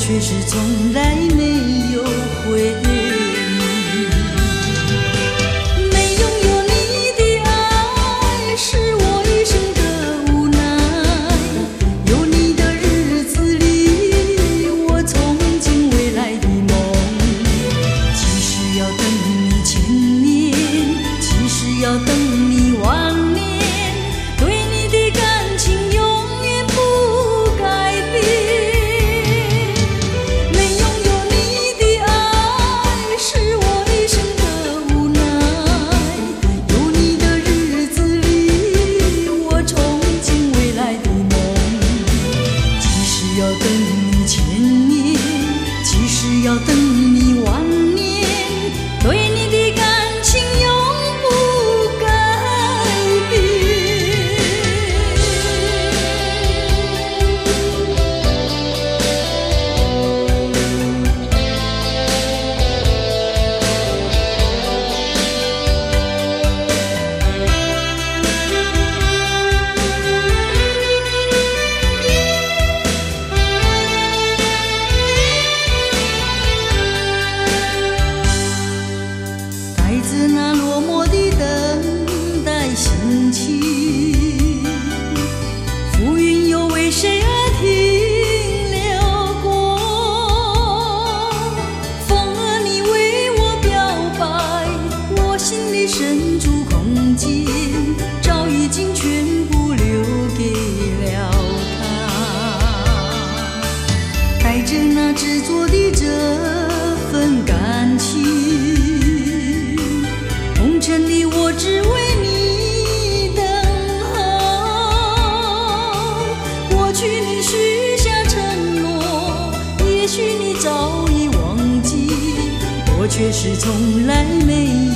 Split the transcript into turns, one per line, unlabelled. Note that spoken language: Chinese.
却是从来没有回忆。没拥有你的爱，是我一生的无奈。有你的日子里，我憧憬未来的梦。即使要等你千年，即使要等你万年，对你的感情永远不改变。没拥有你的爱，是我一生的无奈。有你的日子里，我憧憬未来的梦。即使要等你千年，即使要等你万年，对你的感情永不改变。带着那落寞的等待心情，浮云又为谁而停留过？风儿你为我表白，我心里深处空间早已经全部留给了他。带着那执着的这份感情，红尘里我只为你等候。过去你许下承诺，也许你早已忘记，我却是从来没